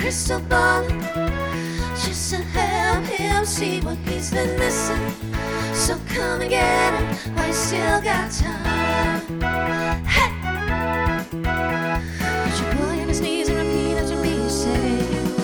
crystal ball just to help him see what he's been missing. So come and get him while you still got time. Hey! Put your boy on his knees and repeat after me. Say,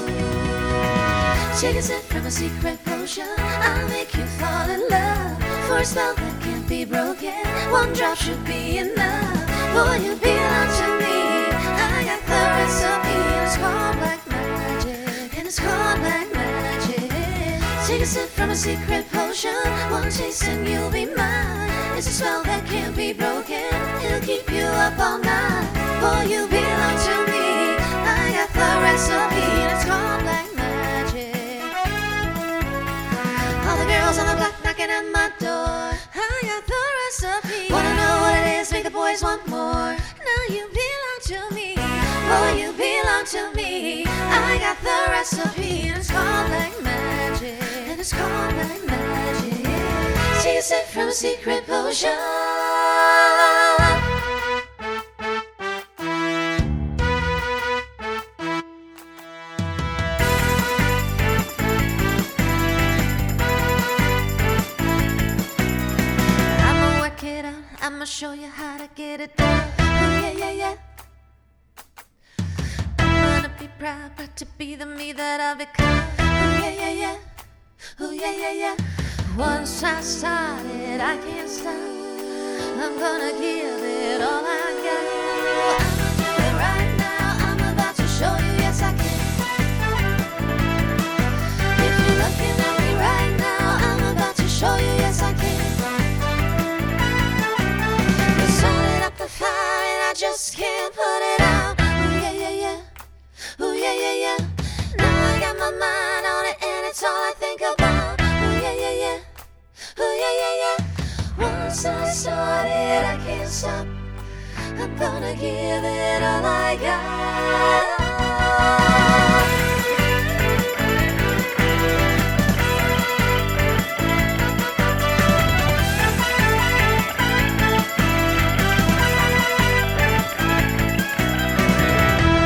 take a sip from a secret potion. I'll make you fall in love. For a spell that can't be broken, one drop should be enough. Boy, you belong to me. I got the recipe, and it's called black magic. And it's called black magic. Take a sip from a secret potion. One taste and you'll be mine. It's a spell that can't be broken. It'll keep you up all night. Boy, you belong to me. I got the recipe, and it's called black magic. All the girls on the block knocking at my door. I got the recipe. Wanna know what it is? Make the boys want more. Now you belong to me. Boy, you belong to me. I got the recipe, and it's called black magic. And it's called black magic. Take a sip from a secret potion. I'ma show you how to get it done. Oh yeah, yeah, yeah. I'm gonna be proud to be the me that I've become. Oh yeah, yeah, yeah. Oh yeah, yeah, yeah. Once I started, I can't stop. I'm gonna give it all I got. I'ma do it right now. I'm about to show you, yes I can. If you're looking at me right now, I'm about to show you, yes I can. I just can't put it out. Oh yeah, yeah, yeah. Oh yeah, yeah, yeah. Now I got my mind on it and it's all I think about. Oh yeah, yeah, yeah. Oh yeah, yeah, yeah. Once I started, I can't stop. I'm gonna give it all I got.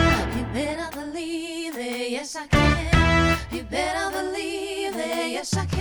Yes, I can. You better believe it. Yes, I can.